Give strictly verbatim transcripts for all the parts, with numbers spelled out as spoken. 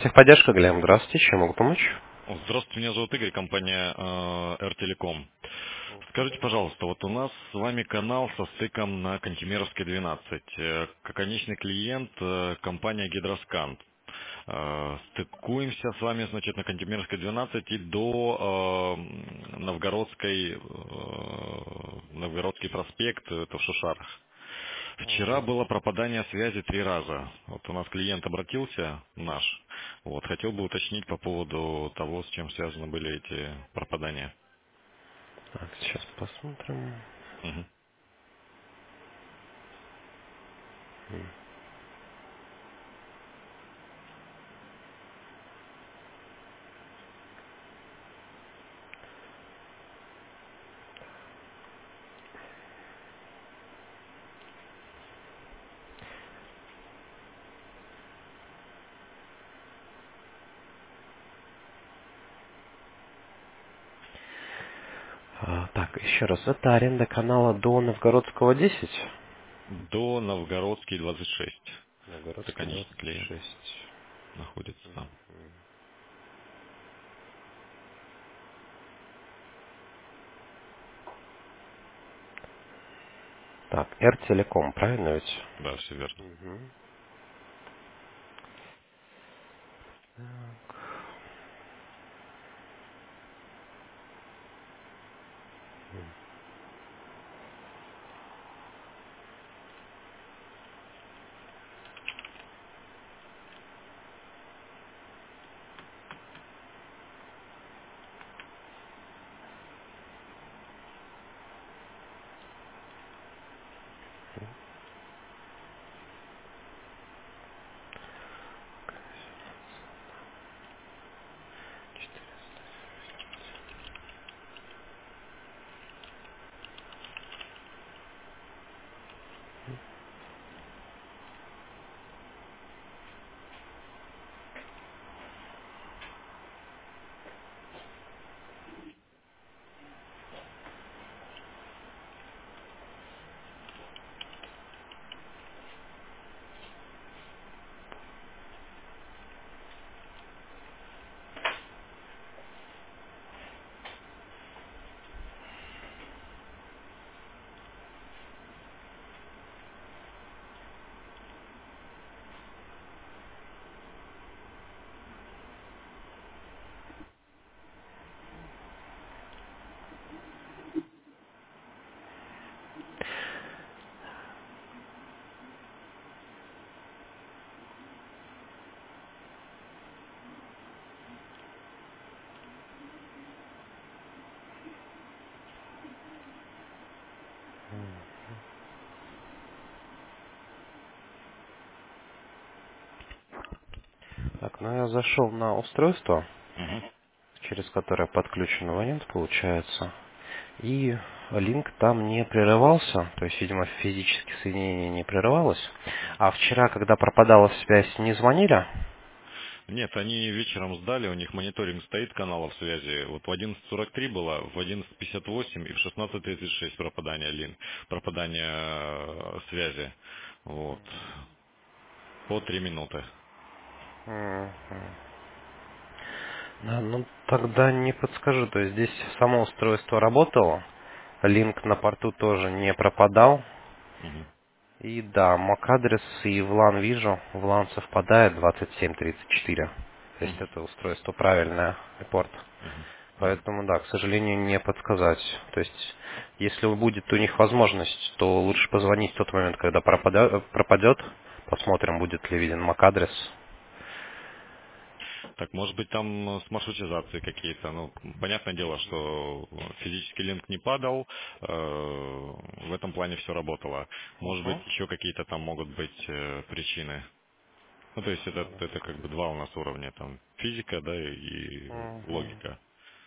Техподдержка, Глеб, здравствуйте, чем могу помочь? Здравствуйте, меня зовут Игорь, компания э, R-Telecom. Скажите, пожалуйста, вот у нас с вами канал со стыком на Кантемировской двенадцать. Э, Как конечный клиент э, компания Гидроскант. Э, Стыкуемся с вами, значит, на Кантемировской двенадцать и до э, Новгородской, э, Новгородский проспект, это в Шушарах. Вчера Мгм. было пропадание связи три раза. Вот у нас клиент обратился наш. Вот, хотел бы уточнить по поводу того, с чем связаны были эти пропадания. Так, сейчас посмотрим. Мгм. А, так, еще раз, это аренда канала до Новгородского десять? До Новгородский двадцать шесть. Это Новгородский конечный двадцать клиент шесть. находится там. Так, R-Telecom, правильно ведь? Да, все верно. Мгм. Так, ну я зашел на устройство, Мгм. через которое подключен абонент, получается. И линк там не прерывался, то есть, видимо, физически соединение не прерывалось. А вчера, когда пропадала связь, не звонили? Нет, они вечером сдали, у них мониторинг стоит каналов связи. Вот в одиннадцать сорок три было, в одиннадцать пятьдесят восемь и в шестнадцать тридцать шесть пропадание лин, пропадание э, связи. Вот. По три минуты. Мгм. Да, ну тогда не подскажу. То есть здесь само устройство работало, линк на порту тоже не пропадал. Мгм. И да, MAC-адрес и в лан вижу, в лан совпадает двадцать семь тридцать четыре. То есть Мгм. это устройство правильное, порт. Мгм. Мгм. Поэтому да, к сожалению, не подсказать. То есть, если будет у них возможность, то лучше позвонить в тот момент, когда пропада- пропадет. Посмотрим, будет ли виден MAC-адрес. Так, может быть, там э, с маршрутизацией какие-то. Ну, понятное дело, что физический линк не падал, э, в этом плане все работало. Может быть, Угу. еще какие-то там могут быть э, причины. Ну, то есть это, это как бы два у нас уровня, там физика, да, и Мгм. логика.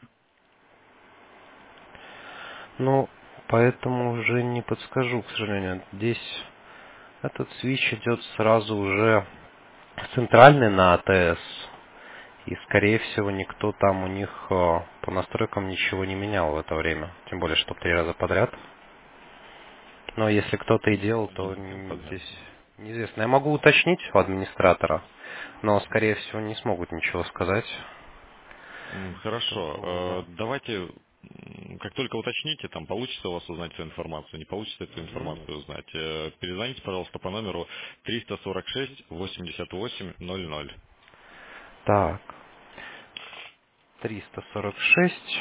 Ну, поэтому уже не подскажу, к сожалению. Здесь этот свич идет сразу уже центральный на АТС. И, скорее всего, никто там у них э, по настройкам ничего не менял в это время. Тем более, что три раза подряд. Но если кто-то и делал, то Один день н- подряд. здесь неизвестно. Я могу уточнить у администратора. но, скорее всего, не смогут ничего сказать М, по Хорошо. Э, поводу. Давайте, м, как только уточните, там получится у вас узнать эту информацию, не получится эту Мгм. информацию узнать. э, Перезвоните, пожалуйста, по номеру триста сорок шесть восемьдесят восемь ноль ноль. Так, триста сорок шесть.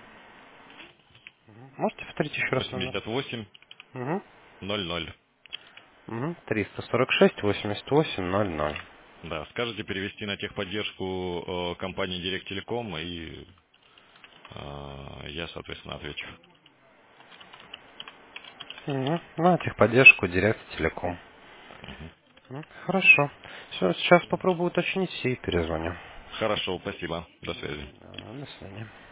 Мгм. Можете повторить еще раз номер? восемьдесят восемь Угу. ноль ноль. Угу. триста сорок шесть восемьдесят восемь ноль ноль. Да, скажете перевести на техподдержку э, компании Директ Телеком, и э, я, соответственно, отвечу. Угу. На техподдержку Директ Телеком. Мгм. М, Хорошо. Все, сейчас попробую уточнить и перезвоню. Хорошо, спасибо. До связи. М, До свидания.